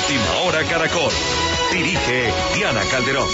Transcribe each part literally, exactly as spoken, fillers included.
Última Hora Caracol. Dirige Diana Calderón.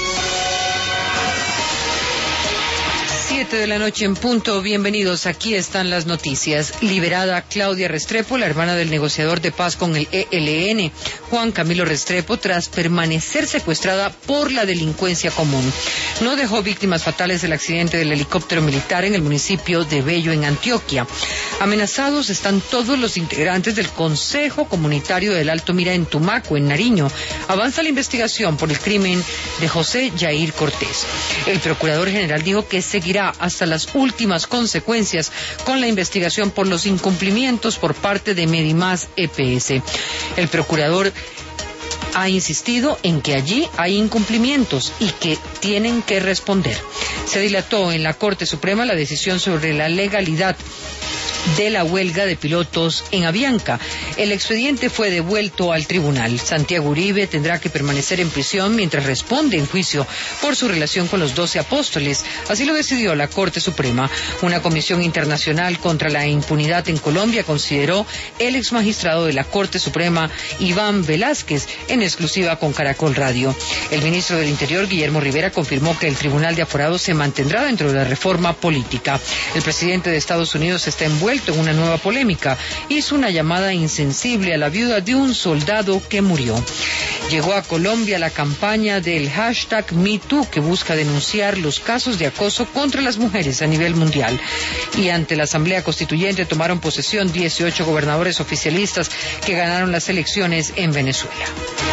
Siete de la noche en punto, bienvenidos, aquí están las noticias. Liberada Claudia Restrepo, la hermana del negociador de paz con el E L N, Juan Camilo Restrepo, tras permanecer secuestrada por la delincuencia común. No dejó víctimas fatales del accidente del helicóptero militar en el municipio de Bello, en Antioquia. Amenazados están todos los integrantes del Consejo Comunitario del Alto Mira en Tumaco, en Nariño. Avanza la investigación por el crimen de José Yair Cortés. El procurador general dijo que seguirá hasta las últimas consecuencias con la investigación por los incumplimientos por parte de Medimás E P S. El procurador ha insistido en que allí hay incumplimientos y que tienen que responder. Se dilató en la Corte Suprema la decisión sobre la legalidad de la huelga de pilotos en Avianca. El expediente fue devuelto al tribunal. Santiago Uribe tendrá que permanecer en prisión mientras responde en juicio por su relación con los doce apóstoles. Así lo decidió la Corte Suprema. Una comisión internacional contra la impunidad en Colombia consideró el exmagistrado de la Corte Suprema, Iván Velázquez, en exclusiva con Caracol Radio. El ministro del Interior, Guillermo Rivera, confirmó que el Tribunal de Aforados se mantendrá dentro de la reforma política. El presidente de Estados Unidos está envuelto en una nueva polémica. Hizo una llamada insensible a la viuda de un soldado que murió. Llegó a Colombia la campaña del hashtag MeToo, que busca denunciar los casos de acoso contra las mujeres a nivel mundial. Y ante la Asamblea Constituyente tomaron posesión dieciocho gobernadores oficialistas que ganaron las elecciones en Venezuela.